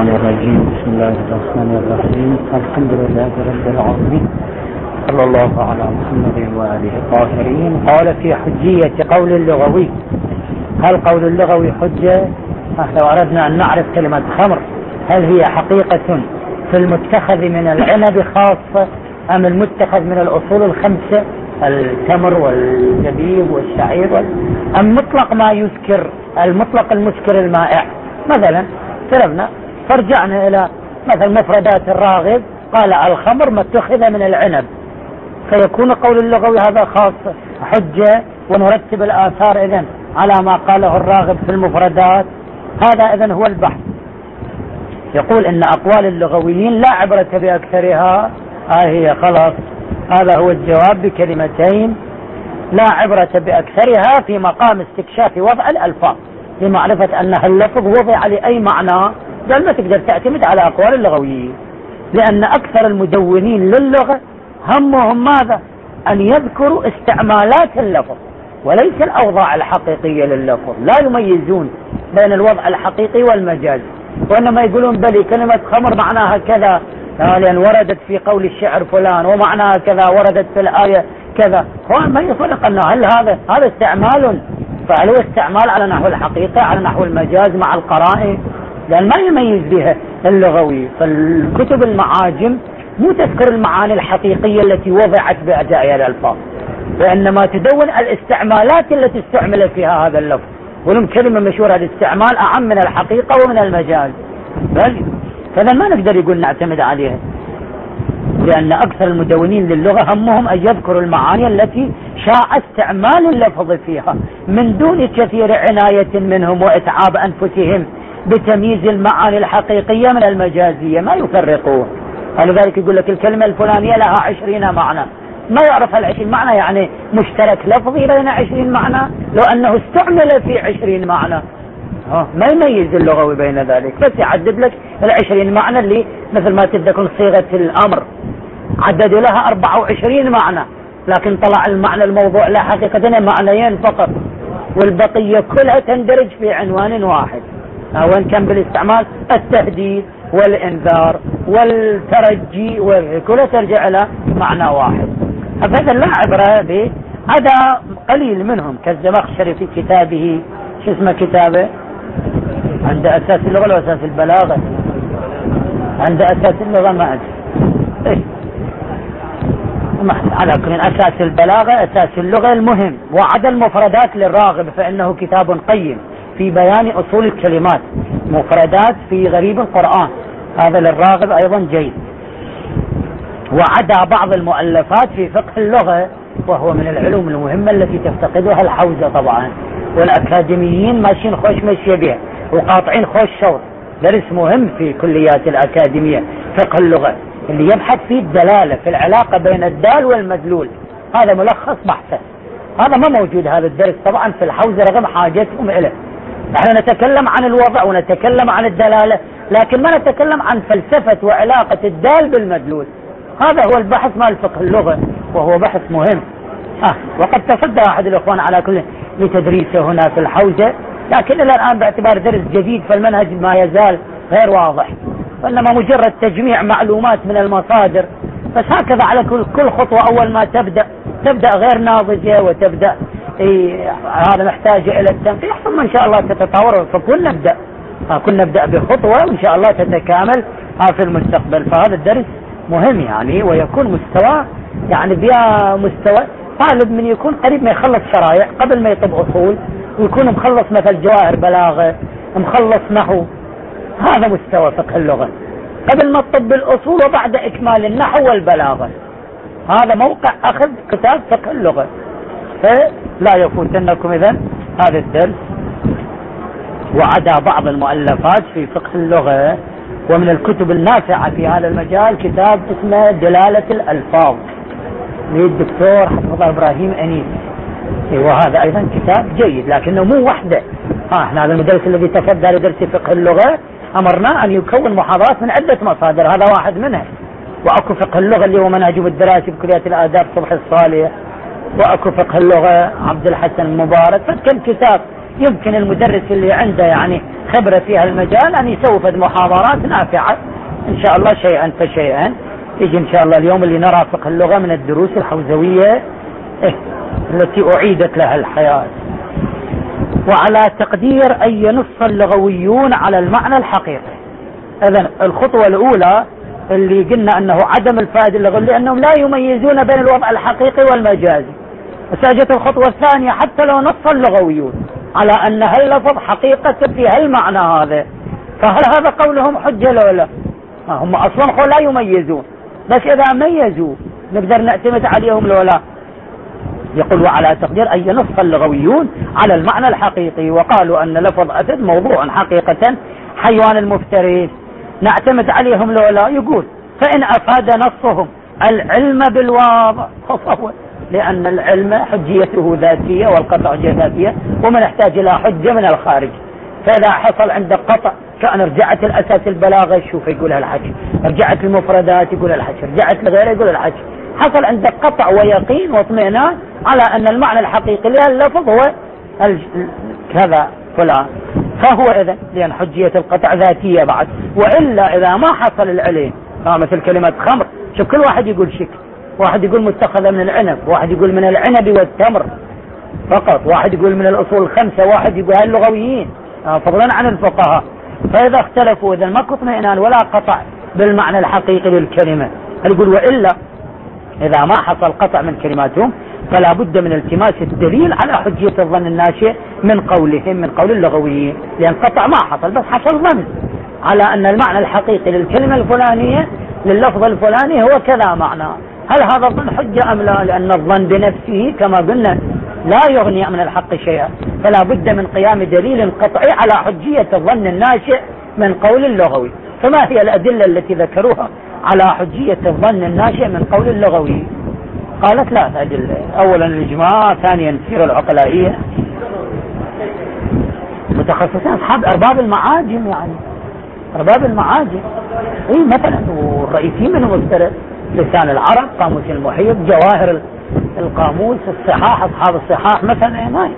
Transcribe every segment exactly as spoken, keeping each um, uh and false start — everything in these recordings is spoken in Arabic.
الشيطان الرجيم. بسم الله الرحمن الرحيم. الحمد لله رب العالمين، صلى الله على محمد وآله الطاهرين. قال في حجية قول اللغوي: هل قول اللغوي حجة؟ لو أردنا أن نعرف كلمة خمر هل هي حقيقة في المتخذ من العنب خاصة أم المتخذ من الأصول الخمسة التمر والزبيب والشعير، أم مطلق ما يسكر المطلق المسكر المائع؟ مثلا سلفنا فرجعنا إلى مثل مفردات الراغب قال الخمر ما اتخذ من العنب، فيكون قول اللغوي هذا خاص حجة، ونرتب الآثار إذن على ما قاله الراغب في المفردات. هذا إذن هو البحث. يقول إن أقوال اللغويين لا عبرة بأكثرها. آه هي خلاص، هذا هو الجواب بكلمتين: لا عبرة بأكثرها في مقام استكشاف وضع الألفاظ لمعرفة أنها اللفظ وضع لأي معنى، قال ما تقدر تعتمد على أقوال اللغويين، لأن أكثر المدونين للغة همهم ماذا؟ أن يذكروا استعمالات اللفظ وليس الأوضاع الحقيقية لللفظ. لا يميزون بين الوضع الحقيقي والمجاز، وإنما يقولون بلي كلمة خمر معناها كذا لأن وردت في قول الشعر فلان، ومعناها كذا وردت في الآية كذا. هو ما يفرق أنه هل هذا هذا استعمال، فهل هو استعمال على نحو الحقيقة على نحو المجاز مع القرائن؟ لأن ما يميز بها اللغوي. فالكتب المعاجم مو تذكر المعاني الحقيقية التي وضعت بأداء الألفاظ، وإنما تدون الاستعمالات التي استعمل فيها هذا اللفظ. ولهم كلمة مشهورة: الاستعمال أعم من الحقيقة ومن المجاز. بل فإذا ما نقدر يقول نعتمد عليها، لأن أكثر المدونين للغة همهم أن يذكروا المعاني التي شاء استعمال اللفظ فيها من دون كثير عناية منهم وإتعاب أنفسهم بتمييز المعاني الحقيقية من المجازية. ما يفرقون. ولذلك يقول لك الكلمة الفلانية لها عشرين معنى، ما يعرف العشرين معنى يعني مشترك لفظي بين عشرين معنى، لو أنه استعمل في عشرين معنى ما يميز اللغوي بين ذلك، بس يعدد لك العشرين معنى اللي مثل ما تذكر صيغة الأمر عددوا لها أربعة وعشرين معنى، لكن طلع المعنى الموضوع لا حقيقة معنيين فقط، والبقية كلها تندرج في عنوان واحد، وإن كان بالاستعمال التهديد والإنذار والترجي وكلها ترجع إلى معنى واحد. فهذا لا عبرة به. هذا قليل منهم كالزمخشري في كتابه، شو اسمه كتابه؟ عند أساس اللغة ولا أساس البلاغة؟ عند أساس اللغة ما أدري إيه؟ على كل أساس البلاغة أساس اللغة. المهم وعد المفردات للراغب فإنه كتاب قيم في بيان أصول الكلمات، مفردات في غريب القرآن، هذا للراغب أيضا جيد. وعدا بعض المؤلفات في فقه اللغة، وهو من العلوم المهمة التي تفتقدها الحوزة طبعا، والأكاديميين ماشيين خوش ماشية بها وقاطعين خوش شوط. درس مهم في كليات الأكاديمية فقه اللغة اللي يبحث فيه الدلالة في العلاقة بين الدال والمدلول، هذا ملخص بحثه. هذا ما موجود هذا الدرس طبعا في الحوزة رغم حاجتهم إليه. نحن نتكلم عن الوضع ونتكلم عن الدلالة، لكن ما نتكلم عن فلسفة وعلاقة الدال بالمدلول. هذا هو البحث مال فقه اللغة، وهو بحث مهم. آه وقد تصدى أحد الأخوان على كل لتدريسه هنا في الحوزة، لكن إلى الآن باعتبار درس جديد فالمنهج ما يزال غير واضح، وإنما مجرد تجميع معلومات من المصادر. بس هكذا على كل كل خطوة أول ما تبدأ تبدأ غير ناضجة، وتبدأ إيه هذا محتاجة إلى التنفيذ، ثم إن شاء الله تتطور. فكل نبدأ كل نبدأ بخطوة وإن شاء الله تتكامل في المستقبل. فهذا الدرس مهم يعني، ويكون مستوى يعني بيا مستوى طالب من يكون قريب ما يخلص شرائع قبل ما يطب أصول، ويكون مخلص مثل جواهر بلاغة، مخلص نحو. هذا مستوى فقه اللغة قبل ما تطب الأصول وبعد إكمال النحو والبلاغة. هذا موقع أخذ كتاب فقه اللغة، فلا يفوتنكم إذن هذا الدرس. وعدا بعض المؤلفات في فقه اللغة، ومن الكتب النافعة في هذا المجال كتاب اسمه دلالة الألفاظ للدكتور حفظ إبراهيم أنيس، وهذا أيضا كتاب جيد لكنه مو وحده. ها احنا هذا المدرس الذي تفضل لدرس فقه اللغة أمرنا أن يكون محاضرات من عدة مصادر، هذا واحد منها. وأكو فقه اللغة اللي هو منهجه الدراسي بكلية الآداب صبح الصالح، وأكو فقه اللغة عبد الحسن المبارك. فكم كتاب يمكن المدرس اللي عنده يعني خبرة في هالمجال أن يسوي فد محاضرات نافعة إن شاء الله شيئا فشيئا. يجي إن شاء الله اليوم اللي نرى فقه اللغة من الدروس الحوزوية إيه التي أعيدت لها الحياة. وعلى تقدير أن ينص اللغويون على المعنى الحقيقي. إذن الخطوة الأولى اللي قلنا أنه عدم الفائدة اللغوية لأنهم لا يميزون بين الوضع الحقيقي والمجازي. وساجت الخطوة الثانية حتى لو نص اللغويون على أن هاللفظ حقيقة في هالمعنى هذا، فهل هذا قولهم حجة لو لا؟ هم أصلا لا يميزون، بس إذا ميزوا نقدر نعتمد عليهم لو لا؟ يقول وعلى تقدير أن ينص اللغويون على المعنى الحقيقي وقالوا أن لفظ أسد موضوع حقيقة حيوان المفترس نعتمد عليهم لو لا؟ يقول فإن أفاد نصهم العلم بالواضع لأن العلم حجيته ذاتية والقطع ذاتية وما نحتاج إلى حجة من الخارج. فإذا حصل عندك قطع كأن رجعت الأساس البلاغة شوف يقول الحكي، رجعت المفردات يقول الحكي، رجعت لغيره يقول الحكي، حصل عندك قطع ويقين واطمئنان على أن المعنى الحقيقي لللفظ هو كذا فلان، فهو إذن لأن حجية القطع ذاتية بعد. وإلا إذا ما حصل العلم مثل كلمة خمر، شوف كل واحد يقول شكل، واحد يقول متخذة من العنب، واحد يقول من العنب والتمر فقط، واحد يقول من الأصول الخمسة، واحد يقول هاللغويين فضلا عن الفقهاء. فإذا اختلفوا إذا ما اطمئنان ولا قطع بالمعنى الحقيقي للكلمة. يقول وإلا إذا ما حصل قطع من كلماتهم فلا بد من التماس الدليل على حجية الظن الناشئ من قولهم من قول اللغويين، لأن قطع ما حصل بس حصل ظن على أن المعنى الحقيقي للكلمة الفلانية لللفظ الفلاني هو كذا معنى. هل هذا الظن حجة أم لا؟ لأن الظن بنفسه كما قلنا لا يغني من الحق شيئا، فلا بد من قيام دليل قطعي على حجية الظن الناشئ من قول اللغوي. فما هي الأدلة التي ذكروها على حجية الظن الناشئ من قول اللغوي؟ قالت ثلاث أدلة. أولا الإجماع، ثانيا السيرة العقلائية، متخصصين أصحاب أرباب المعاجم، يعني أرباب المعاجم إيه مثلا، والرئيسين منهم مفترض لسان العرب، قاموس المحيط، جواهر القاموس، الصحاح، أصحاب الصحاح مثلا. إيه ما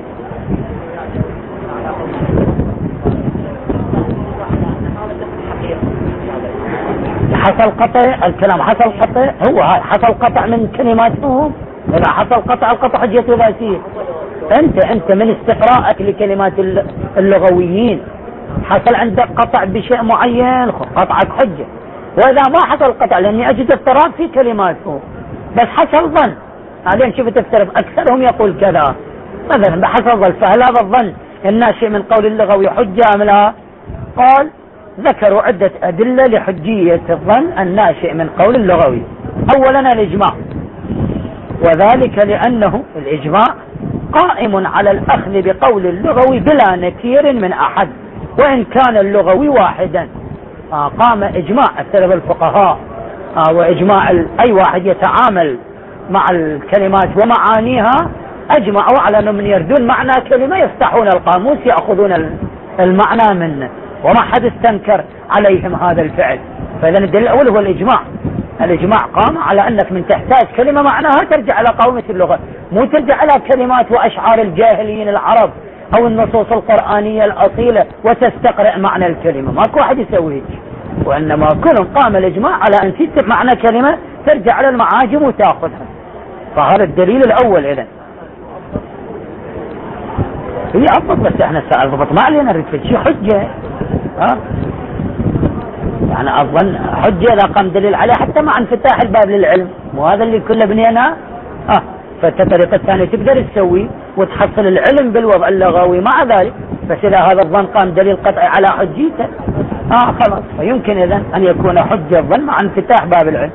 حصل قطع الكلام، حصل قطع هو حصل قطع من كلماتهم. إذا حصل قطع القطع حجية ذاتية. أنت أنت من استقراءك لكلمات اللغويين حصل عندك قطع بشيء معين قطعك حجة. وإذا ما حصل قطع لأني أجد اضطراب في كلماتهم بس حصل ظن، بعدين شفت افترض أكثرهم يقول كذا مثلا بحصل ظن، فهل هذا الظن الناشئ من قول اللغوي حجة أم لا؟ قال ذكروا عدة أدلة لحجية الظن الناشئ من قول اللغوي. أولا الإجماع، وذلك لأنه الإجماع قائم على الأخذ بقول اللغوي بلا نكير من أحد وإن كان اللغوي واحدا. آه قام إجماع السلف الفقهاء آه وإجماع أي واحد يتعامل مع الكلمات ومعانيها أجمعوا على أنهم من يردون معنى كلمة يفتحون القاموس يأخذون المعنى منه، وما حد استنكر عليهم هذا الفعل. فإذا الدليل الأول هو الإجماع. الإجماع قام على أنك من تحتاج كلمة معناها ترجع على قومة اللغة، مو ترجع على كلمات وأشعار الجاهليين العرب أو النصوص القرآنية الأصيلة وتستقرأ معنى الكلمة. ماكو واحد يسوي هيك، وإنما كل قام الإجماع على أن تكتب معنى كلمة ترجع على المعاجم وتأخذها. فهذا الدليل الأول. إذن هي أضبط، بس احنا الساعة الضبط ما علينا نريد شيء حجة. ها يعني أظن حجة إذا قام دليل عليه حتى مع انفتاح الباب للعلم، وهذا اللي كله بنينا. اه فالطريقة الثانية تقدر تسوي وتحصل العلم بالوضع اللغوي مع ذلك، بس إذا هذا الظن قام دليل قطعي على حجيته اه خلاص فيمكن إذن أن يكون حجة الظن مع انفتاح باب العلم.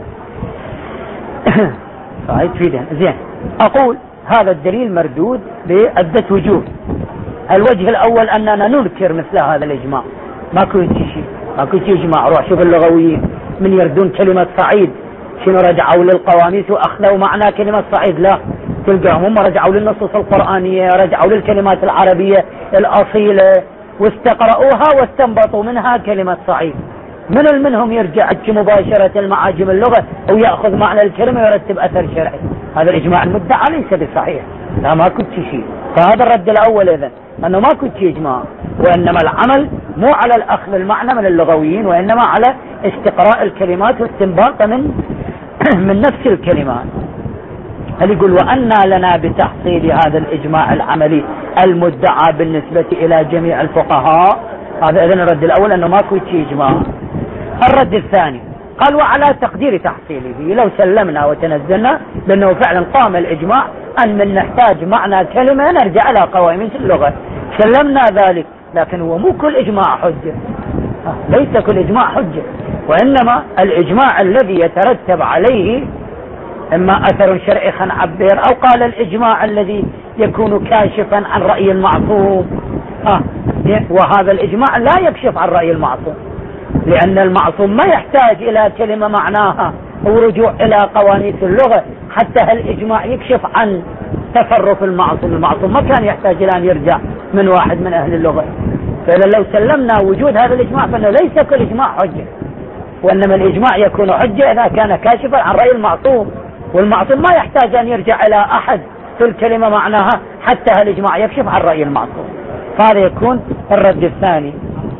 فهي تفيدها زين. أقول هذا الدليل مردود بعدة وجوه. الوجه الأول أننا ننكر مثل هذا الإجماع، ما كنت شيء ما كنت يجمع. روح شوف اللغويين من يردون كلمة صعيد شنو رجعوا للقواميس وأخذوا معنى كلمة صعيد، لا تلقاهم هم رجعوا للنصوص القرآنية، رجعوا للكلمات العربية الأصيلة واستقرأوها واستنبطوا منها كلمة صعيد. من منهم يرجع مباشرة المعاجم اللغة أو يأخذ معنى الكلمة ويرتب أثر شرعي. هذا الإجماع المدعى ليس بصحيح، لا ما كنت شيء. فهذا الرد الأول إذن أنه ما كنت إجماع، وإنما العمل مو على الأخذ المعنى من اللغويين، وإنما على استقراء الكلمات واستنباط من من نفس الكلمات. هل يقول وأنى لنا بتحصيل هذا الإجماع العملي المدعى بالنسبة إلى جميع الفقهاء؟ هذا إذن الرد الأول أنه ماكو شيء إجماع. الرد الثاني قال وعلى تقدير تحصيله، لو سلمنا وتنزلنا بأنه فعلا قام الإجماع أن من نحتاج معنى كلمة نرجع إلى قوائم اللغة، سلمنا ذلك، لكن هو مو كل إجماع حجة، ليس كل إجماع حجة، وإنما الإجماع الذي يترتب عليه إما أثر شرعي خن عبر، أو قال الإجماع الذي يكون كاشفا عن رأي المعصوم، آه وهذا الإجماع لا يكشف عن رأي المعصوم، لأن المعصوم ما يحتاج إلى كلمة معناها ورجوع إلى قوانين اللغة حتى هالإجماع يكشف عن تصرف المعصوم. المعصوم ما كان يحتاج إلى أن يرجع من واحد من أهل اللغة. فإذا لو سلمنا وجود هذا الإجماع فإنه ليس كل إجماع حجة، وإنما الإجماع يكون حجة إذا كان كاشفا عن رأي المعصوم، والمعصوم ما يحتاج أن يرجع إلى أحد في الكلمة معناها حتى هالإجماع يكشف عن رأي المعصوم. فهذا يكون الرد الثاني.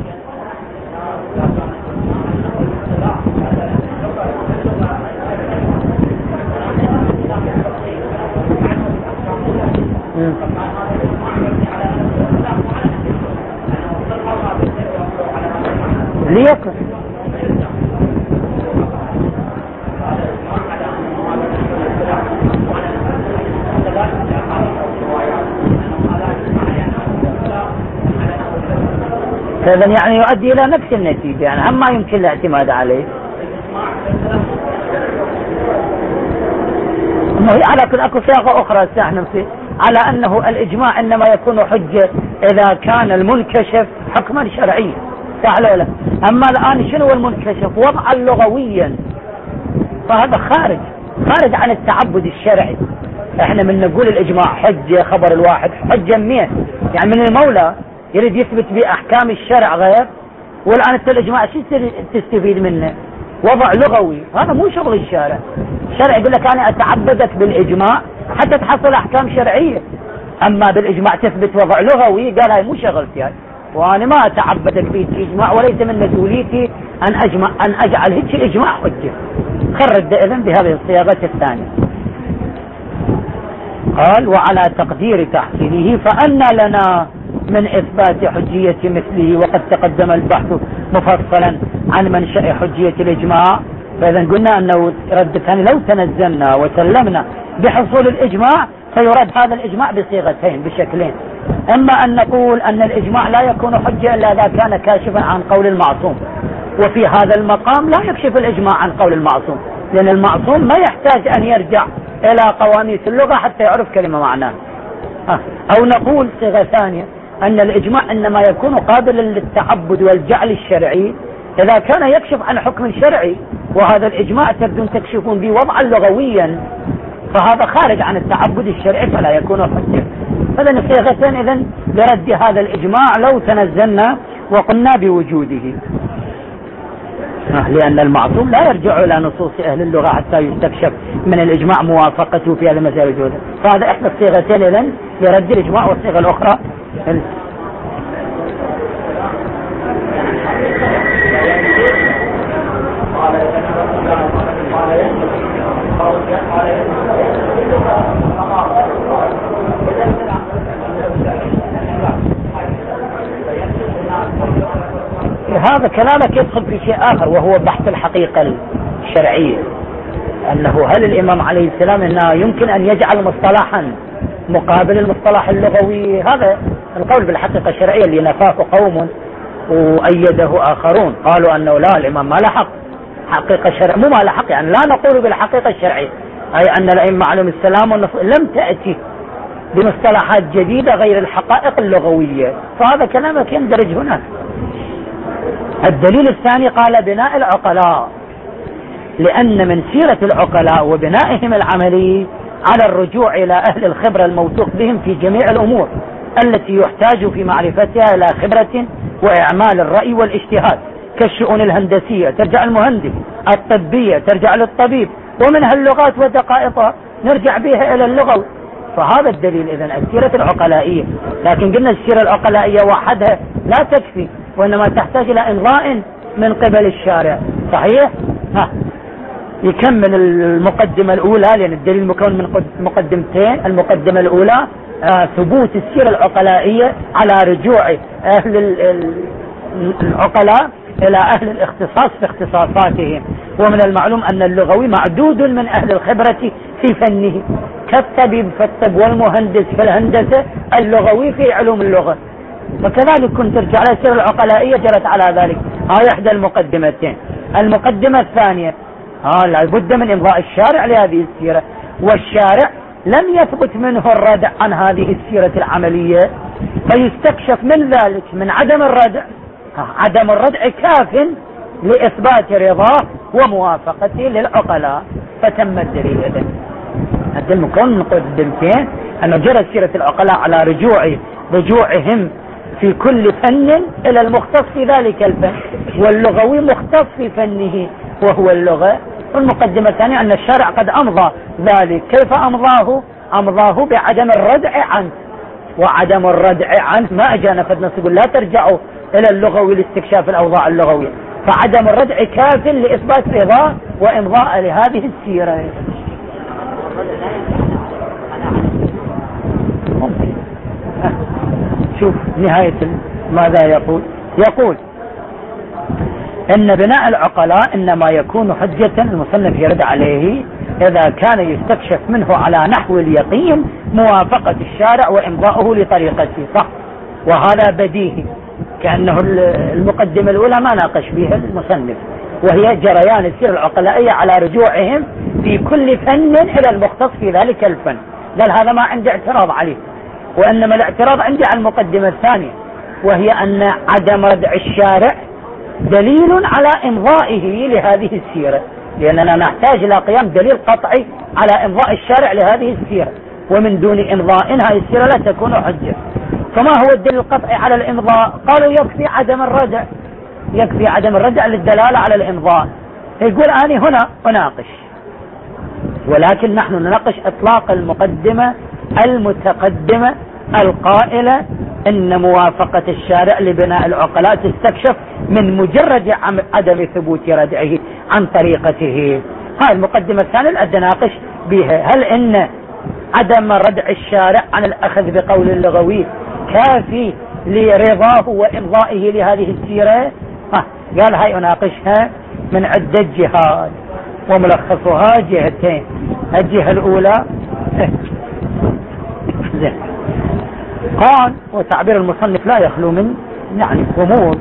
ليكن هذا يعني يؤدي إلى نفس النتيجة، يعني هم ما يمكن الاعتماد عليه. على كل أكو صياغة أخرى استحنا فيه على أنه الإجماع إنما يكون حجة إذا كان المنكشف حكما شرعيا، صح ولا؟ أما الآن شنو المنكشف؟ وضعا لغويا، فهذا خارج خارج عن التعبد الشرعي. احنا من نقول الإجماع حجة خبر الواحد حجة مية، يعني من المولى يريد يثبت بأحكام الشرع غير، والآن انت الإجماع شو تستفيد منه؟ وضع لغوي، هذا مو شغل الشارع. الشرع يقول لك أنا أتعبدك بالإجماع حتى تحصل أحكام شرعية، أما بالإجماع تثبت وضع لغوي قال هاي مو شغلتي هاي، وأنا ما أتعبدك بهيك إجماع وليس من مسؤوليتي أن أجمع أن أجعل هيك إجماع حجة. خرج إذن بهذه الصياغة الثانية. قال وعلى تقدير تحصيله فأن لنا من إثبات حجية مثله، وقد تقدم البحث مفصلا عن منشأ حجية الإجماع. فإذا قلنا أنه رد ثاني لو تنزلنا وسلمنا بحصول الإجماع فيرد هذا الإجماع بصيغتين بشكلين، أما أن نقول أن الإجماع لا يكون حجة إلا إذا كان كاشفا عن قول المعصوم، وفي هذا المقام لا يكشف الإجماع عن قول المعصوم، لأن المعصوم ما يحتاج أن يرجع إلى قواميس اللغة حتى يعرف كلمة معناه. أو نقول صيغة ثانية أن الإجماع إنما يكون قابلا للتعبد والجعل الشرعي إذا كان يكشف عن حكم شرعي، وهذا الإجماع تبدون تكشفون به وضعا لغويا، فهذا خارج عن التعبد الشرعي فلا يكون حجة. فإذن صيغتين إذن لرد هذا الإجماع لو تنزلنا وقلنا بوجوده، لأن المعصوم لا يرجع إلى نصوص أهل اللغة حتى يستكشف من الإجماع موافقته في هذه المسائل وجوده. فهذا إحدى الصيغتين إذن لرد الإجماع، والصيغة الأخرى هذا كلامك يدخل في شيء آخر، وهو بحث الحقيقة الشرعية، أنه هل الإمام عليه السلام أنه يمكن أن يجعل مصطلحا مقابل المصطلح اللغوي؟ هذا القول بالحقيقة الشرعية اللي نفاه قوم وأيده آخرون، قالوا أنه لا، الإمام ما لحق حقيقة شرعية، مو ما لحق يعني لا نقول بالحقيقة الشرعية، أي أن الأئمة عليهم السلام لم تأتي بمصطلحات جديدة غير الحقائق اللغوية، فهذا كلامك يندرج هناك. الدليل الثاني قال بناء العقلاء، لأن من سيرة العقلاء وبنائهم العملي على الرجوع إلى أهل الخبرة الموثوق بهم في جميع الأمور التي يحتاج في معرفتها إلى خبرة وإعمال الرأي والاجتهاد، كالشؤون الهندسية ترجع المهندس، الطبية ترجع للطبيب، ومنها اللغات ودقائقها نرجع بها إلى اللغة. فهذا الدليل إذن السيرة العقلائية، لكن قلنا السيرة العقلائية وحدها لا تكفي، وإنما تحتاج إلى إمضاء من قبل الشارع. صحيح؟ ها يكمل المقدمة الأولى، لأن الدليل مكون من مقدمتين. المقدمة الأولى آه ثبوت السيرة العقلائية على رجوع أهل العقلاء إلى أهل الاختصاص في اختصاصاتهم. ومن المعلوم أن اللغوي معدود من أهل الخبرة في فنه، كالطبيب في الطب والمهندس في الهندسة، اللغوي في علوم اللغة. وكذلك كنت ترجع على السيرة العقلائية جرت على ذلك. هاي إحدى المقدمتين. المقدمة الثانية ها لابد من إمضاء الشارع لهذه السيرة، والشارع لم يثبت منه الردع عن هذه السيرة العملية، فيستكشف من ذلك من عدم الردع. عدم الردع كاف لإثبات رضاه وموافقته للعقلاء، فتم الدليل. إذن هذا المكون من مقدمتين، أن جرت سيرة العقلاء على رجوع رجوعهم في كل فن إلى المختص في ذلك الفن، واللغوي مختص في فنه وهو اللغة. والمقدمة الثانية أن الشارع قد أمضى ذلك. كيف أمضاه؟ أمضاه بعدم الردع عنه، وعدم الردع عنه ما أجانا فدنا نقول لا ترجعوا إلى اللغوي لاستكشاف الأوضاع اللغوية، فعدم الردع كاف لإثبات رضاه وإمضاء لهذه السيرة. شوف نهاية ماذا يقول. يقول إن بناء العقلاء إنما يكون حجة المصنف يرد عليه إذا كان يستكشف منه على نحو اليقين موافقة الشارع وإمضاؤه لطريقته. صح، وهذا بديهي، كأنه المقدمة الأولى ما ناقش بها المصنف، وهي جريان السيرة العقلائية على رجوعهم في كل فن إلى المختص في ذلك الفن. قال هذا ما عندي اعتراض عليه، وإنما الاعتراض عندي على المقدمة الثانية، وهي أن عدم ردع الشارع دليل على إمضائه لهذه السيرة، لأننا نحتاج إلى قيام دليل قطعي على إمضاء الشارع لهذه السيرة، ومن دون إمضاء هذه السيرة لا تكون حجة. فما هو الدليل القطعي على الإمضاء؟ قالوا يكفي عدم الردع، يكفي عدم الردع للدلالة على الإمضاء. يقول أنا هنا أناقش، ولكن نحن نناقش إطلاق المقدمة المتقدمة القائلة إن موافقة الشارع لبناء العقلاء تستكشف من مجرد عدم ثبوت ردعه عن طريقته. هاي المقدمة الثانية اللي أناقش بها، هل إن عدم ردع الشارع عن الأخذ بقول اللغوي كافي لرضاه وإمضائه لهذه السيرة؟ ها قال هاي أناقشها من عدة جهات، وملخصها جهتين. الجهة الأولى زين قال، وتعبير المصنف لا يخلو من يعني أمور،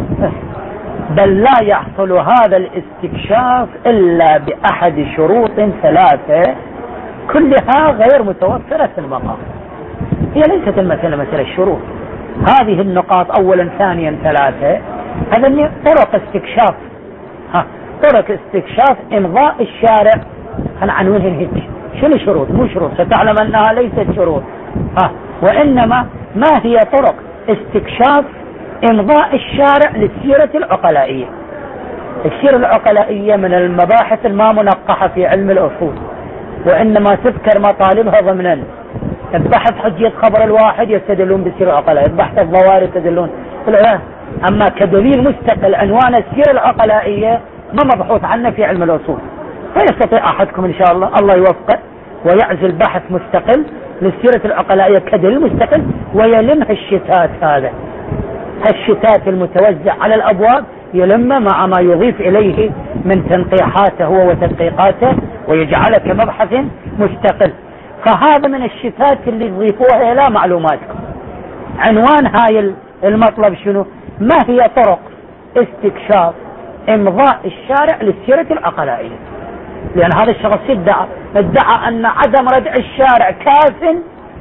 بل لا يحصل هذا الاستكشاف إلا بأحد شروط ثلاثة كلها غير متوفرة في المقام. هي ليست المسألة مسألة الشروط، هذه النقاط أولا ثانيا ثلاثة، هذا طرق استكشاف. ها طرق استكشاف إمضاء الشارع هنعنونهن هيك. شنو شروط؟ مو شروط، ستعلم أنها ليست شروط، ها وإنما ما هي طرق استكشاف إمضاء الشارع للسيرة العقلائية. السيرة العقلائية من المباحث الما منقحة في علم الأصول، وإنما تذكر مطالبها ضمنا. البحث حجية خبر الواحد يستدلون بالسيرة العقلائية، البحث الظواهر يستدلون، أما كدليل مستقل عنوان السيرة العقلائية ما مبحوث عنه في علم الأصول. فيستطيع أحدكم إن شاء الله الله يوفقه ويعزل بحث مستقل للسيرة العقلائية كدليل مستقل، ويلم الشتات، هذا الشتات المتوزع على الأبواب يلم مع ما يضيف إليه من تنقيحاته هو وتدقيقاته، ويجعله كمبحث مستقل. فهذا من الشتات اللي يضيفوها إلى معلوماتكم. عنوان هاي المطلب شنو؟ ما هي طرق استكشاف إمضاء الشارع للسيرة العقلائية؟ لأن هذا الشخص ادعى ادعى أن عدم ردع الشارع كاف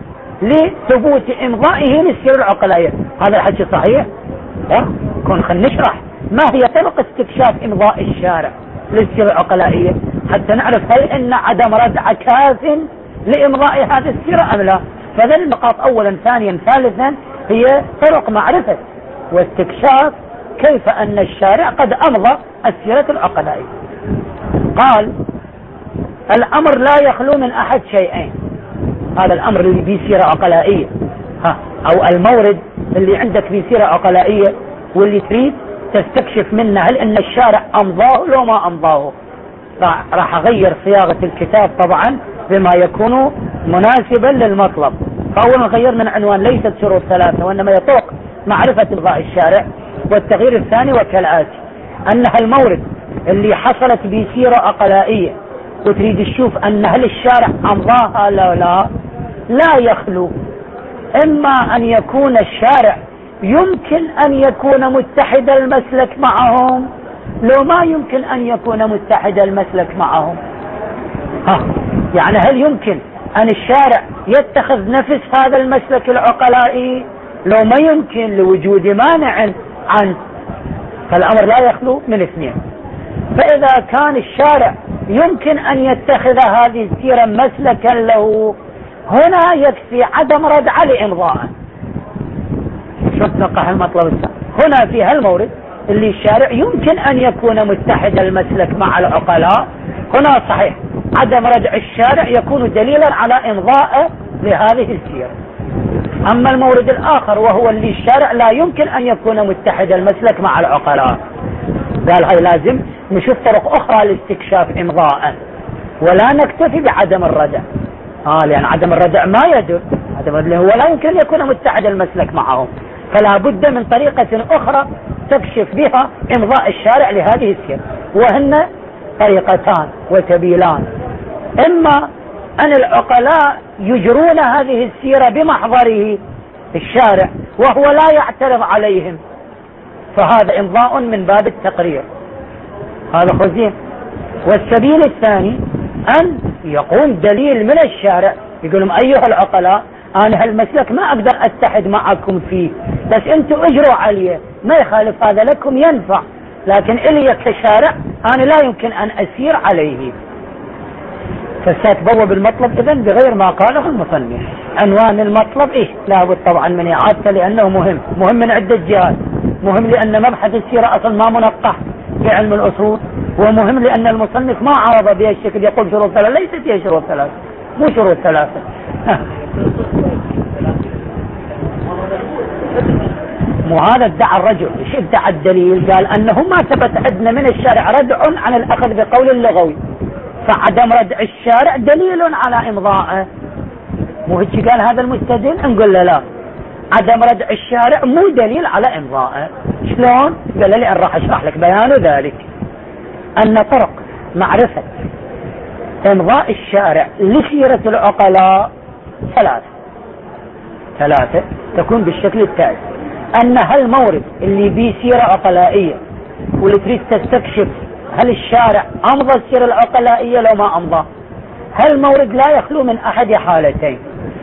لثبوت إمضائه للسيرة العقلائية. هذا الحكي صحيح؟ كون خلينا نشرح ما هي طرق استكشاف إمضاء الشارع للسيرة العقلائية حتى نعرف هل إن عدم ردع كاف لإمضاء هذه السيرة أم لا. فذا النقاط أولا ثانيا ثالثا هي طرق معرفة واستكشاف كيف أن الشارع قد أمضى السيرة العقلائية. قال الأمر لا يخلو من أحد شيئين. هذا الأمر اللي بيه سيرة عقلائية، ها أو المورد اللي عندك بيه سيرة عقلائية واللي تريد تستكشف منه هل ان الشارع امضاه لو ما امضاه. راح اغير صياغة الكتاب طبعا بما يكون مناسبا للمطلب. فاولا غير من عنوان ليست شروط ثلاثة وانما يطرق معرفة امضاء الشارع. والتغيير الثاني وكالآتي: انها المورد اللي حصلت بسيرة عقلائية وتريد تشوف ان هل الشارع امضاها لا لا لا يخلو اما ان يكون الشارع يمكن ان يكون متحد المسلك معهم لو ما يمكن ان يكون متحد المسلك معهم. ها يعني هل يمكن ان الشارع يتخذ نفس هذا المسلك العقلائي لو ما يمكن لوجود مانع عنه. فالامر لا يخلو من اثنين. فاذا كان الشارع يمكن ان يتخذ هذه السيرة مسلكا له هنا يكفي عدم ردع لامضاءه. شو تنقح المطلب الثاني؟ هنا في هالمورد اللي الشارع يمكن ان يكون متحد المسلك مع العقلاء هنا صحيح عدم ردع الشارع يكون دليلا على امضاء لهذه السيرة. اما المورد الاخر وهو اللي الشارع لا يمكن ان يكون متحد المسلك مع العقلاء قال هاي لازم نشوف طرق اخرى لاستكشاف امضاءه ولا نكتفي بعدم الردع. اه لان عدم الردع ما يدل عدم الردع هو لا يمكن ان يكون متحد المسلك معهم. فلا بد من طريقة اخرى تكشف بها امضاء الشارع لهذه السيرة. وهن طريقتان وسبيلان: اما ان العقلاء يجرون هذه السيرة بمحضره الشارع وهو لا يعترض عليهم فهذا امضاء من باب التقرير، هذا خزين. والسبيل الثاني ان يقوم دليل من الشارع يقولون ايها العقلاء انا هالمسلك ما اقدر اتحد معكم فيه بس انتم اجروا عليه ما يخالف هذا لكم ينفع لكن الي كشارع انا لا يمكن ان اسير عليه. فساتبوب المطلب اذن بغير ما قاله المصنف. عنوان المطلب ايه لابد طبعا من اعادته لانه مهم مهم من عدة جهات. مهم لان مبحث السيرة اصلا ما منقح في علم الاصول، ومهم لان المصنف ما عرض بها الشكل يقول شروط ثلاثة ليست هي شروط ثلاثة مو شروط ثلاثة. مو هذا ادعى الرجل ايش ادعى الدليل؟ قال انه ما ثبت عندنا من الشارع ردع عن الاخذ بقول اللغوي فعدم ردع الشارع دليل على امضائه. مو هيك قال هذا المستدل؟ نقول له لا عدم ردع الشارع مو دليل على امضائه. شلون؟ قال لي انا راح اشرح لك بيان ذلك. ان طرق معرفة امضاء الشارع لسيرة العقلاء ثلاثة ثلاثة تكون بالشكل التالي: ان هالمورد اللي بيه سيرة عقلائية واللي تريد تستكشف هل الشارع امضى السيرة العقلائية لو ما امضى، هالمورد لا يخلو من احد حالتين: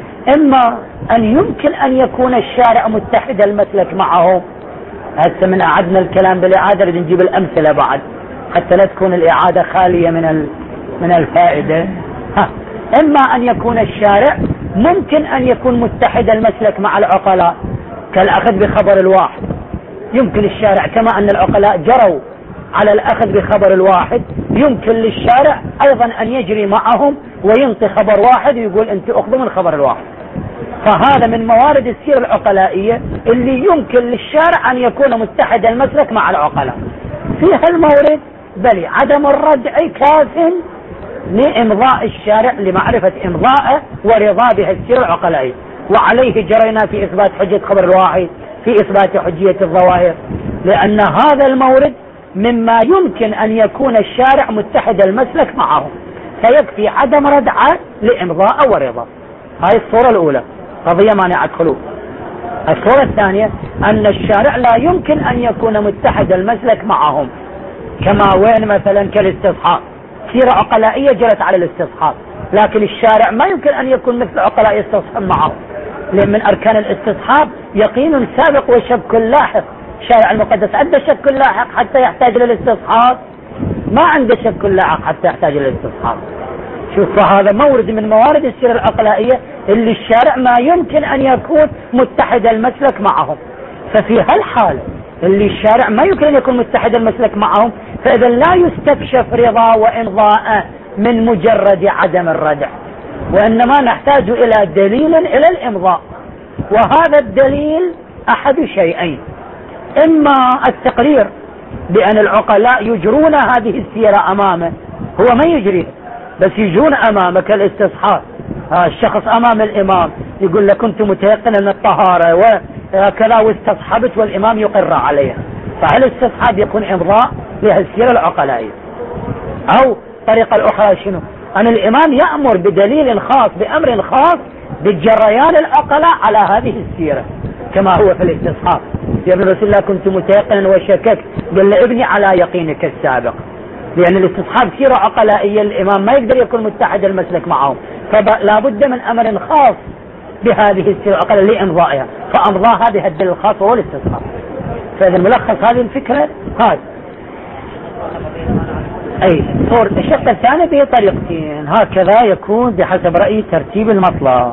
اما ان يمكن ان يكون الشارع متحد المسلك معه. هسه من اعدنا الكلام بالاعادة بدنا نجيب الامثلة بعد حتى لا تكون الاعادة خالية من من الفائدة. ها. اما ان يكون الشارع ممكن ان يكون متحد المسلك مع العقلاء كالاخذ بخبر الواحد. يمكن الشارع كما ان العقلاء جروا على الاخذ بخبر الواحد يمكن للشارع ايضا ان يجري معهم وينطي خبر واحد ويقول انت اخذوا من خبر الواحد. فهذا من موارد السيرة العقلائية اللي يمكن للشارع ان يكون متحد المسلك مع العقلاء. في هالمورد بل عدم الردع كاف لامضاء الشارع لمعرفة امضاءه ورضا بها السيرة العقلائية. وعليه جرينا في اثبات حجة خبر الواحد في اثبات حجية الظواهر لان هذا المورد مما يمكن ان يكون الشارع متحد المسلك معه فيكفي عدم ردعه لامضاء ورضا. هاي الصورة الاولى قضية مانعة خلو. الصورة الثانية ان الشارع لا يمكن ان يكون متحد المسلك معهم كما وين مثلا كالاستصحاب. سيرة عقلائية جرت على الاستصحاب لكن الشارع ما يمكن ان يكون مثل عقلاء يستصحب معه لان من اركان الاستصحاب يقين سابق وشك لاحق. الشارع المقدس عنده شك لاحق حتى يحتاج للاستصحاب؟ ما عنده شك لاحق حتى يحتاج للاستصحاب. شوف هذا مورد من موارد السيرة العقلائية اللي الشارع ما يمكن ان يكون متحد المسلك معهم. ففي هالحالة اللي الشارع ما يمكن ان يكون متحد المسلك معهم فاذا لا يستكشف رضا وامضاء من مجرد عدم الردع وانما نحتاج الى دليل الى الامضاء. وهذا الدليل احد شيئين: إما التقرير بأن العقلاء يجرون هذه السيرة أمامه، هو ما يجري بس يجرون أمامك الاستصحاب. الشخص أمام الإمام يقول لك كنت متيقنا من الطهارة وكذا واستصحبت والإمام يقر عليها، فهل الاستصحاب يكون إمضاء لهالسيرة العقلائية؟ أو الطريقة الأخرى شنو؟ أن الإمام يأمر بدليل خاص بأمر خاص بالجريان العقلاء على هذه السيرة كما هو في الاستصحاب. يا ابن رسول الله كنت متيقنا وشككت، قال له ابني على يقينك السابق، لأن الاستصحاب سيرة عقلائية الإمام ما يقدر يكون متحد المسلك معهم، فلا بد من أمر خاص بهذه السيرة العقلائية لإمضائها، فأمضاها بها الدليل الخاص وهو الاستصحاب. فإذا ملخص هذه الفكرة هذا. أي صور الشق الثاني به طريقتين، هكذا يكون بحسب رأي ترتيب المطلب.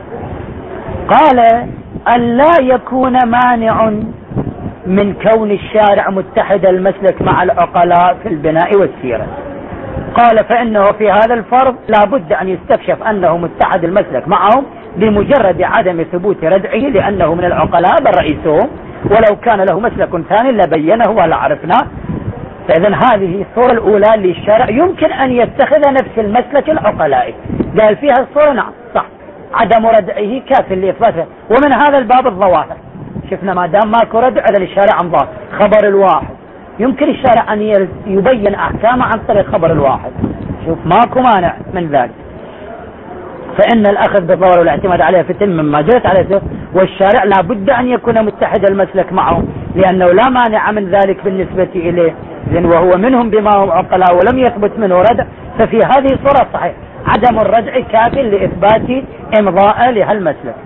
قال أن لا يكون مانع من كون الشارع متحد المسلك مع العقلاء في البناء والسيرة. قال فإنه في هذا الفرض لا بد أن يستكشف أنه متحد المسلك معهم بمجرد عدم ثبوت ردعه، لأنه من العقلاء بل رئيسهم، ولو كان له مسلك ثاني لبينه ولا عرفناه. فإذن هذه الصورة الأولى للشارع يمكن أن يتخذ نفس المسلك العقلائي، قال فيها الصورة نعم صح عدم ردعه كاف لإثباته، ومن هذا الباب الظواهر شفنا ما دام ماكو ردع على الشارع عن ظاهر خبر الواحد، يمكن الشارع أن يبين أحكامه عن طريق خبر الواحد، شوف ماكو مانع من ذلك. فإن الأخذ بالظواهر والاعتماد عليها فتن مما جرت عليه، والشارع لا بد أن يكون متحد المسلك معهم لأنه لا مانع من ذلك بالنسبة إليه، لأن وهو منهم بما هم عقلاء ولم يثبت منه ردع، ففي هذه الصورة صحيح عدم الردع كاف لإثبات إمضاء لهالمسلك.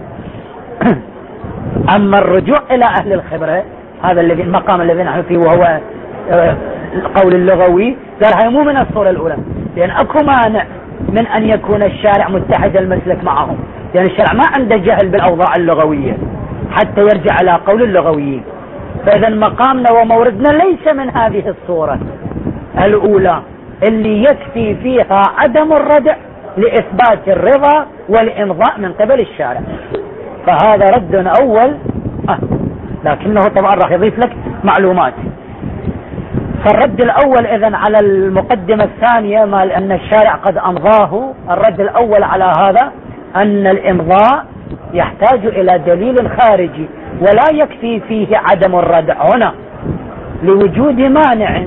أما الرجوع إلى أهل الخبرة هذا الذي المقام الذي نحن فيه وهو القول اللغوي، قال هاي مو من الصورة الأولى، لأن أكو مانع من أن يكون الشارع متحد المسلك معهم، لأن يعني الشارع ما عنده جهل بالأوضاع اللغوية حتى يرجع على قول اللغويين. فإذا مقامنا وموردنا ليس من هذه الصورة الأولى اللي يكفي فيها عدم الردع لإثبات الرضا والإمضاء من قبل الشارع، فهذا رد أول آه. لكنه طبعا راح يضيف لك معلومات. فالرد الأول إذن على المقدمة الثانية ما أن الشارع قد أمضاه، الرد الأول على هذا أن الإمضاء يحتاج إلى دليل خارجي ولا يكفي فيه عدم الردع هنا لوجود مانع.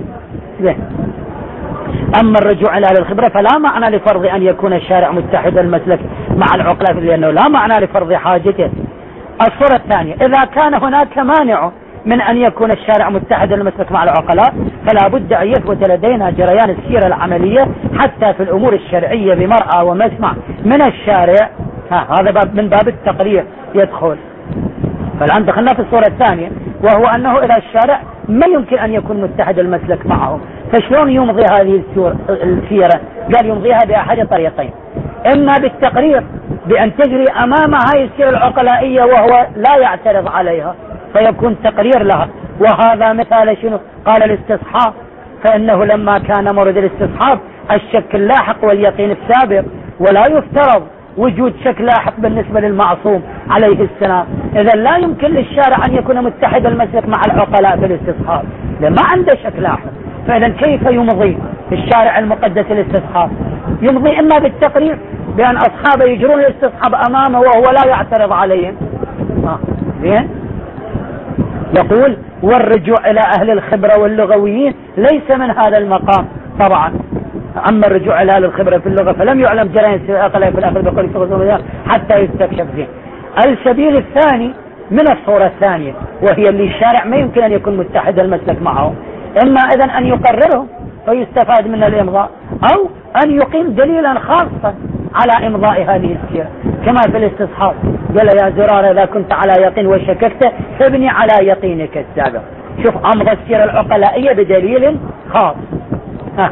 أما الرجوع إلى الخبرة فلا معنى لفرض أن يكون الشارع متحد المسلك مع العقلاء، لأنه لا معنى لفرض حاجته. الصورة الثانية إذا كان هناك مانع من أن يكون الشارع متحد المسلك مع العقلاء فلا بد أن يثبت لدينا جريان السيرة العملية حتى في الأمور الشرعية بمرأى ومسمع من الشارع، ها هذا باب من باب التقرير يدخل. فالآن دخلنا في الصورة الثانية وهو أنه إذا الشارع ما يمكن أن يكون متحد المسلك معهم فشلون يمضي هذه السيرة؟ قال يمضيها بأحد طريقين، إما بالتقرير بأن تجري أمام هاي السيرة العقلائية وهو لا يعترض عليها فيكون تقرير لها، وهذا مثال شنو؟ قال الاستصحاب، فإنه لما كان مورد الاستصحاب الشك اللاحق واليقين السابق، ولا يفترض وجود شك لاحق بالنسبة للمعصوم عليه السلام، إذا لا يمكن للشارع أن يكون متحد المسلك مع العقلاء في الاستصحاب لأن ما عنده شك لاحق. فإذا كيف يمضي الشارع المقدس الاستصحاب؟ يمضي إما بالتقرير بأن أصحابه يجرون الاستصحاب أمامه وهو لا يعترض عليهم. آه. زين. يقول والرجوع إلى أهل الخبرة واللغويين ليس من هذا المقام طبعا. أما الرجوع إلى أهل الخبرة في اللغة فلم يعلم جريان العقلاء في الآخر بقول صلى حتى يستكشف زين. السبيل الثاني من الصورة الثانية وهي اللي الشارع ما يمكن أن يكون متحد المسلك معهم، إما إذن أن يقررهم فيستفاد من الإمضاء، أو أن يقيم دليلا خاصا على إمضاء هذه السيرة كما في الاستصحاب، قال يا زرار إذا كنت على يقين وشككت فابني على يقينك السابق. شوف أمضى السيرة العقلائية بدليل خاص. ها.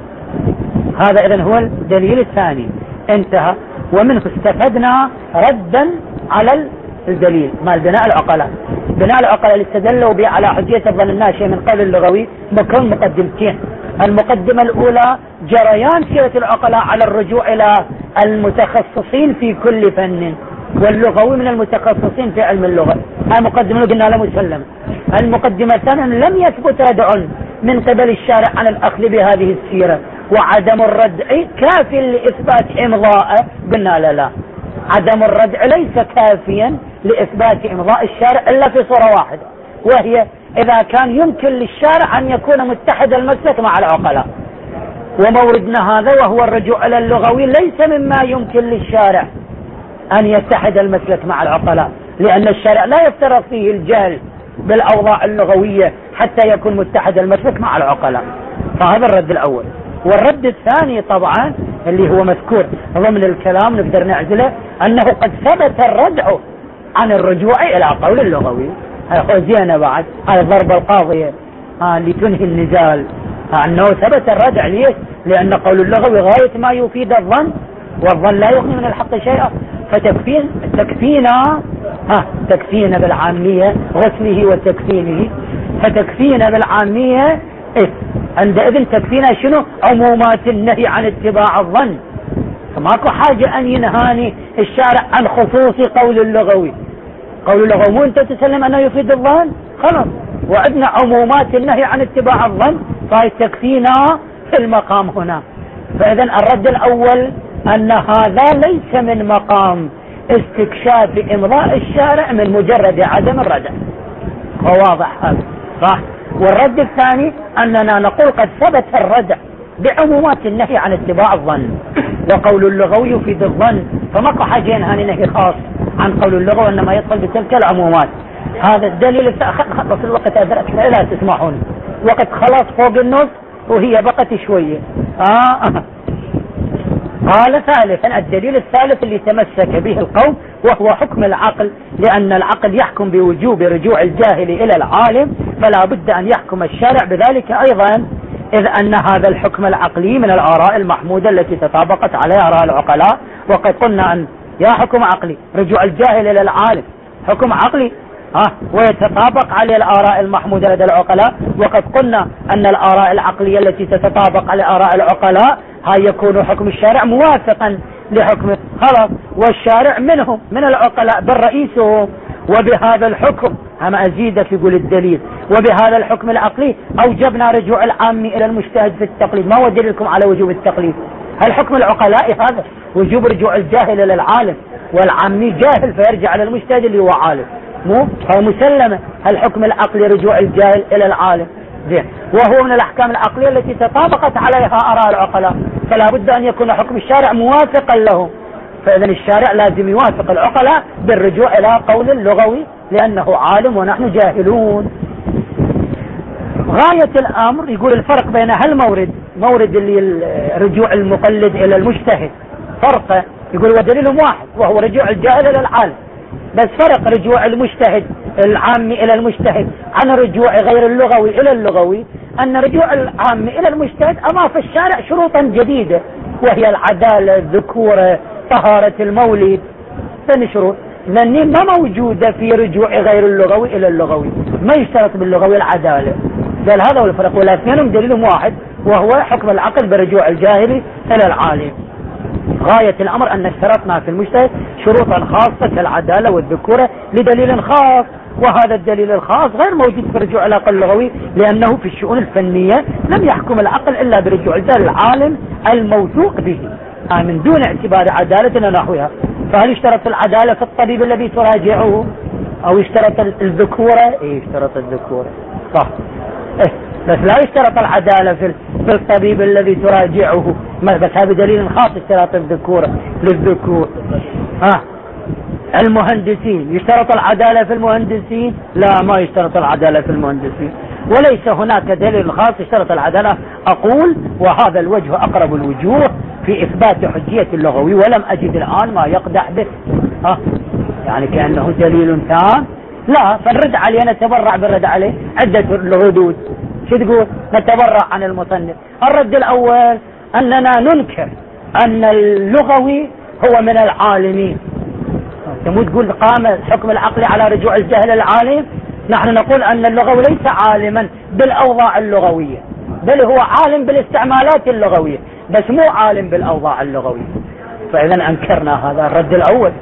هذا إذن هو الدليل الثاني انتهى، ومنه استفدنا ردا على الدليل مال بناء العقلاء. بناء العقلاء اللي استدلوا به على حجية الظن الناشئ من قول اللغوي بكون مقدمتين. المقدمة الأولى جريان سيرة العقلاء على الرجوع إلى المتخصصين في كل فن، واللغوي من المتخصصين في علم اللغة، المقدمة قلنا له مسلم. المقدمة الثانية لم يثبت ردع من قبل الشارع عن الأخذ بهذه السيرة، وعدم الردع كاف لإثبات إمضاء. قلنا لا لا، عدم الردع ليس كافيا لإثبات إمضاء الشارع إلا في صورة واحدة، وهي إذا كان يمكن للشارع أن يكون متحد المسلك مع العقلاء. وموردنا هذا وهو الرجوع إلى اللغوي ليس مما يمكن للشارع أن يتحد المسلك مع العقلاء، لأن الشارع لا يفترض فيه الجهل بالأوضاع اللغوية حتى يكون متحد المسلك مع العقلاء. فهذا الرد الأول. والرد الثاني طبعا اللي هو مذكور ضمن الكلام نقدر نعزله، أنه قد ثبت الردع عن الرجوع إلى قول اللغوي. هذا زينة بعد، هذه الضربة القاضية اللي تنهي النزال، أنه ثبت الردع. ليش؟ لأن قول اللغوي غاية ما يفيد الظن، والظن لا يغني من الحق شيئا. فتكفين تكفينا ها تكفينا بالعامية غسله وتكفينه، فتكفينا بالعامية إيه؟ عندئذ تكفينا شنو؟ عمومات النهي عن اتباع الظن. فماكو حاجة أن ينهاني الشارع عن خصوص قول اللغوي. قول اللغوي مو أنت تسلم أنه يفيد الظن، خلاص، وعندنا عمومات النهي عن اتباع الظن، فهي تكفينا في المقام هنا. فإذا الرد الأول أن هذا ليس من مقام استكشاف إمضاء الشارع من مجرد عدم الردع. هو واضح هذا صح؟ والرد الثاني أننا نقول قد ثبت الردع بعمومات النهي عن اتباع الظن، وقول اللغوي يفيد الظن، فماكو حاجة ينهاني نهي خاص عن قول اللغوي إنما يدخل بتلك العمومات. هذا الدليل. خلص الوقت أدرك، لا تسمعون، وقت خلاص فوق النص وهي بقت شوية. آه. قال ثالثا الدليل الثالث اللي تمسك به القوم وهو حكم العقل، لأن العقل يحكم بوجوب رجوع الجاهل إلى العالم، فلا بد أن يحكم الشارع بذلك أيضا، إذ أن هذا الحكم العقلي من الآراء المحمودة التي تطابقت عليها آراء العقلاء. وقد قلنا أن يا حكم عقلي رجوع الجاهل إلى العالم حكم عقلي ها ويتطابق عليه الآراء المحمودة لدى العقلاء. وقد قلنا أن الآراء العقلية التي تتطابق على آراء العقلاء هاي يكون حكم الشارع موافقا لحكم خلاص، والشارع منهم من العقلاء بالرئيسهم. وبهذا الحكم هم أزيدك يقول الدليل، وبهذا الحكم العقلي أوجبنا رجوع العام إلى المجتهد في التقليد. ما هو دليلكم على وجوب التقليد؟ هل حكم العقلاء هذا وجوب رجوع الجاهل إلى العالم، والعامي جاهل فيرجع على المجتهد اللي هو عالم؟ مو هو مسلمة الحكم العقلي رجوع الجاهل إلى العالم زين، وهو من الأحكام العقلية التي تطابقت عليها آراء العقلاء، فلا بد أن يكون حكم الشارع موافقا له. فإذا الشارع لازم يوافق العقلاء بالرجوع إلى قول اللغوي لأنه عالم ونحن جاهلون. غاية الأمر يقول الفرق بين هالمورد مورد اللي رجوع المقلد إلى المجتهد فرقه، يقول ودليلهم واحد وهو رجوع الجاهل إلى العالم، بس فرق رجوع المجتهد العامي إلى المجتهد عن رجوع غير اللغوي إلى اللغوي، أن رجوع العامي إلى المجتهد أضاف الشارع شروطا جديدة، وهي العدالة، الذكورة، طهارة المولد، ثاني شروط لأني ما موجودة في رجوع غير اللغوي إلى اللغوي، ما يشترط باللغوي العدالة. قال هذا هو الفرق، والاثنين دليلهم واحد وهو حكم العقل برجوع الجاهل إلى العالم. غاية الأمر أن اشترطنا في المجتهد شروطا خاصة كالعدالة والذكورة لدليل خاص، وهذا الدليل الخاص غير موجود في الرجوع إلى العقل اللغوي، لأنه في الشؤون الفنية لم يحكم العقل إلا برجوع الجاهل العالم الموثوق به من دون اعتبار عدالة نحوها. فهل اشترط العدالة في الطبيب الذي تراجعه أو اشترط الذكورة؟ ايه اشترط الذكورة صح، إيه بس لا يشترط العدالة في في الطبيب الذي تراجعه، بس هذا دليل خاص اشتراط الذكورة للذكور. ها المهندسين يشترط العدالة في المهندسين؟ لا ما يشترط العدالة في المهندسين، وليس هناك دليل خاص اشترط العدالة. أقول وهذا الوجه أقرب الوجوه في إثبات حجية اللغوي، ولم أجد الآن ما يقدح به. ها يعني كأنه دليل تام، لا فنرد عليه نتبرع بالرد عليه عدة الردود. شو تقول؟ نتبرع عن المصنف. الرد الأول أننا ننكر أن اللغوي هو من العالمين. تمو تقول قام الحكم العقلي على رجوع الجهل العالم، نحن نقول أن اللغوي ليس عالما بالأوضاع اللغوية، بل هو عالم بالاستعمالات اللغوية بس مو عالم بالأوضاع اللغوية. فإذا أنكرنا هذا الرد الأول.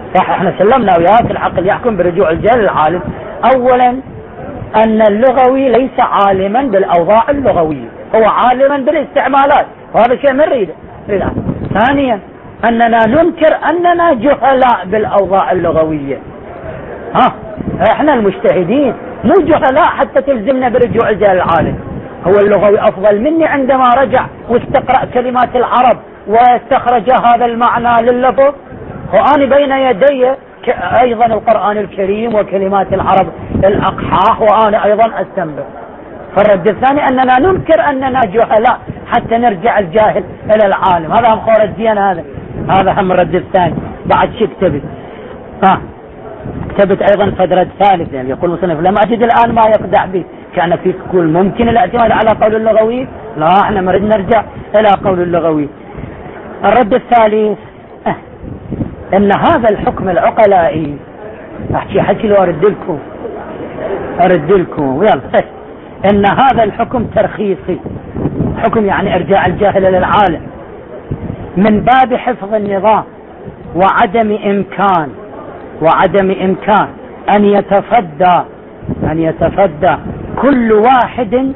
صح، احنا سلمنا وياك العقل يحكم برجوع الجاهل للعالم. اولا ان اللغوي ليس عالما بالاوضاع اللغوية، هو عالما بالاستعمالات، وهذا شيء من نريده. ثانيا اننا ننكر اننا جهلاء بالاوضاع اللغوية. ها احنا المجتهدين مو جهلاء حتى تلزمنا برجوع الجاهل للعالم. هو اللغوي افضل مني عندما رجع واستقرأ كلمات العرب واستخرج هذا المعنى لللفظ، وأنا بين يدي أيضا القرآن الكريم وكلمات العرب الأقحاح وأنا أيضا أستنبط. فالرد الثاني أننا ننكر أننا جهلاء حتى نرجع الجاهل إلى العالم. هذا هم خور الدين. هذا هذا هم الرد الثاني. بعد شيء كتبت ها كتبت أيضا فدرة ثالث، يعني يقول مصنف لم أجد الآن ما يقدع به. كان في كل ممكن الاعتماد على قول اللغوي؟ لا، احنا نريد نرجع إلى قول اللغوي. الرد الثالث اه ان هذا الحكم العقلائي، احكي حكي لو ارد لكم ارد لكم يلا، ان هذا الحكم ترخيصي، حكم يعني ارجاع الجاهل للعالم من باب حفظ النظام وعدم امكان وعدم امكان ان يتفدى ان يتفدى كل واحد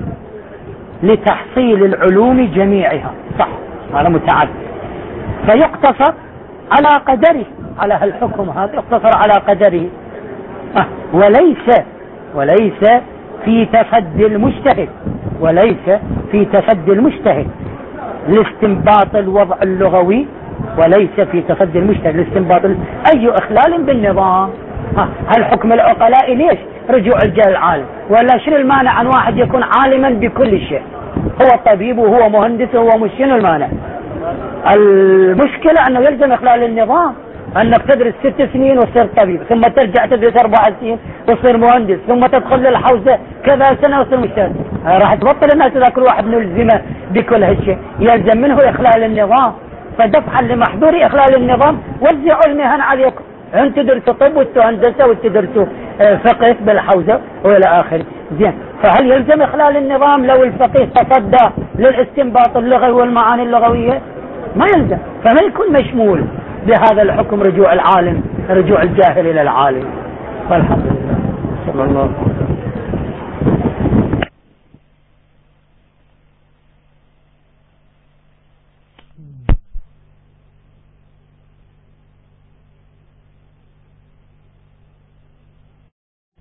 لتحصيل العلوم جميعها. صح، هذا متعدد، فيقتصر على قدره، على هالحكم هذا يقتصر على قدره. أه وليس وليس في تفدي المجتهد وليس في تفدي المجتهد لاستنباط الوضع اللغوي، وليس في تفدي المجتهد لاستنباط اي اخلال بالنظام. أه هالحكم العقلاء ليش رجوع الجاهل العالم؟ ولا شنو المانع عن واحد يكون عالما بكل شيء؟ هو طبيب وهو مهندس وهو مش، شنو المانع؟ المشكلة انه يلزم اخلال النظام، انك تدرس ست سنين وتصير طبيب، ثم ترجع تدرس اربع سنين وتصير مهندس، ثم تدخل للحوزة كذا سنة وتصير مجتهد. راح تبطل الناس اذا كل واحد نلزمه بكل هالشيء. يلزم منه اخلال النظام، فدفعا لمحظور اخلال النظام وزعوا المهن عليكم. انت تدرسوا طب وانتوا هندسة وانتوا تدرسوا فقه بالحوزة والى اخره. زين، فهل يلزم اخلال النظام لو الفقيه تصدى للاستنباط اللغوي والمعاني اللغوية؟ ما يلزم، فما يكون مشمول بهذا الحكم رجوع العالم، رجوع الجاهل الى العالم. والحمد لله صلى الله عليه وسلم.